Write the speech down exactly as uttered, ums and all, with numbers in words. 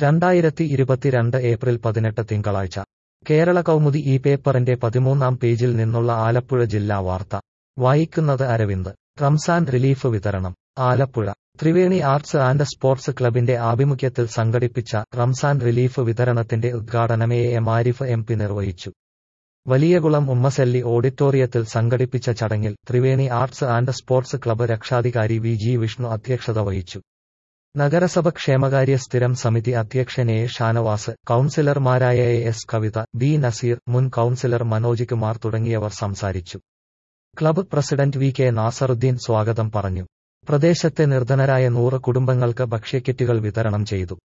രണ്ടായിരത്തി ഇരുപത്തിരണ്ട് ഏപ്രിൽ പതിനെട്ട് തിങ്കളാഴ്ച കേരള കൗമുദി ഈ പേപ്പറിന്റെ പതിമൂന്നാം പേജിൽ നിന്നുള്ള ആലപ്പുഴ ജില്ലാ വാർത്ത വായിക്കുന്നത് അരവിന്ദ്. റംസാൻ റിലീഫ് വിതരണം. Alappuzha Triveni arts and sports ക്ലബിന്റെ ആഭിമുഖ്യത്തിൽ സംഘടിപ്പിച്ച റംസാൻ റിലീഫ് വിതരണത്തിന്റെ ഉദ്ഘാടനം A M Ariff M P നിർവഹിച്ചു. വലിയകുളം ഉമ്മസല്ലി ഓഡിറ്റോറിയത്തിൽ സംഘടിപ്പിച്ച ചടങ്ങിൽ Triveni arts and sports club രക്ഷാധികാരി വി ജി വിഷ്ണു അധ്യക്ഷത വഹിച്ചു. നഗരസഭ ക്ഷേമകാര്യ സ്ഥിരം സമിതി അധ്യക്ഷൻ എ ഷാനവാസ്, കൌൺസിലർമാരായ A S Kavitha, B Nazeer, മുൻ കൌൺസിലർ മനോജ് കുമാർ തുടങ്ങിയവർ സംസാരിച്ചു. Club president V K Nasaruddin സ്വാഗതം പറഞ്ഞു. പ്രദേശത്തെ നിർധനരായ നൂറ് കുടുംബങ്ങൾക്ക് ഭക്ഷ്യക്കിറ്റുകൾ വിതരണം ചെയ്തു.